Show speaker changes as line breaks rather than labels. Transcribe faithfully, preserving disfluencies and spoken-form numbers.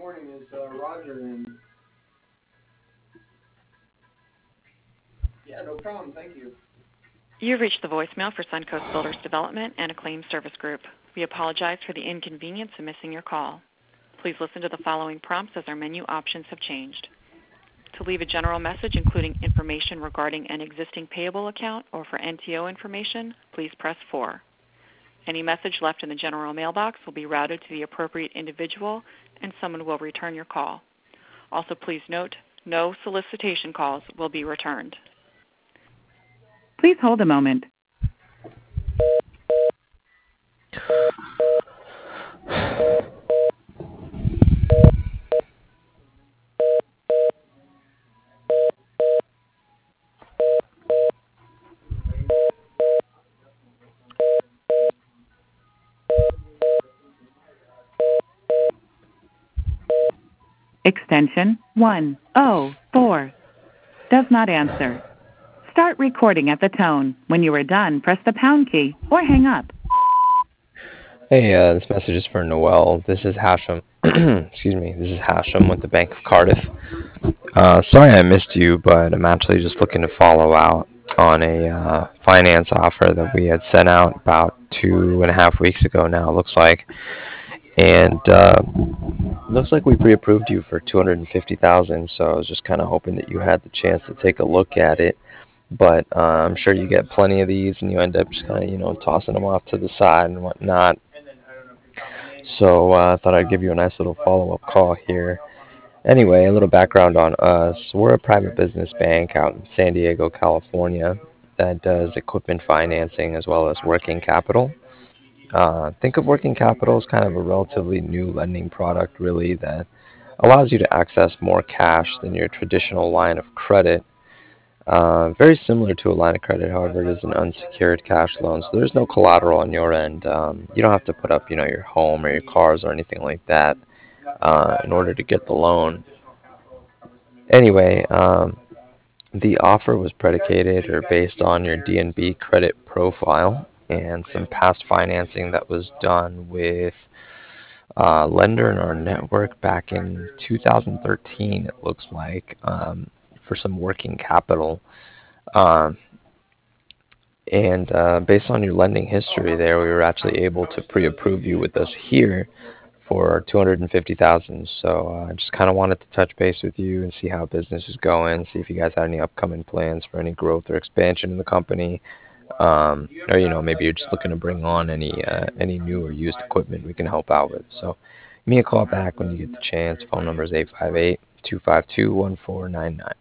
morning. Is uh, Roger in? Yeah, no problem. Thank you.
You've reached the voicemail for Suncoast Builders Development and a claim service group. We apologize for the inconvenience of missing your call. Please listen to the following prompts as our menu options have changed. To leave a general message including information regarding an existing payable account or for N T O information, please press four. Any message left in the general mailbox will be routed to the appropriate individual and someone will return your call. Also, please note, no solicitation calls will be returned.
Please hold a moment. Extension one oh four does not answer. Start recording at the tone. When you are done, press the pound key or hang up.
Hey, uh, this message is for Noel. This is Hashem. Excuse me. This is Hashem with the Bank of Cardiff. Uh, sorry I missed you, but I'm actually just looking to follow out on a uh, finance offer that we had sent out about two and a half weeks ago now, it looks like. And uh, looks like we pre-approved you for two hundred fifty thousand dollars, so I was just kind of hoping that you had the chance to take a look at it. But uh, I'm sure you get plenty of these, and you end up just kind of, you know, tossing them off to the side and whatnot. So uh, I thought I'd give you a nice little follow-up call here. Anyway, a little background on us. We're a private business bank out in San Diego, California, that does equipment financing as well as working capital. Uh, think of working capital as kind of a relatively new lending product, really, that allows you to access more cash than your traditional line of credit. Uh, very similar to a line of credit, however, it is an unsecured cash loan, so there's no collateral on your end. Um, you don't have to put up, you know, your home or your cars or anything like that uh, in order to get the loan. Anyway, um, the offer was predicated or based on your D N B credit profile and some past financing that was done with a lender in our network back in two thousand thirteen, it looks like, um, for some working capital. Um, and uh, based on your lending history there, we were actually able to pre-approve you with us here for two hundred fifty thousand dollars. So I uh, just kind of wanted to touch base with you and see how business is going, see if you guys had any upcoming plans for any growth or expansion in the company. Um, or, you know, maybe you're just looking to bring on any uh, any new or used equipment we can help out with. So give me a call back when you get the chance. Phone number is eight five eight, two five two, one four nine nine.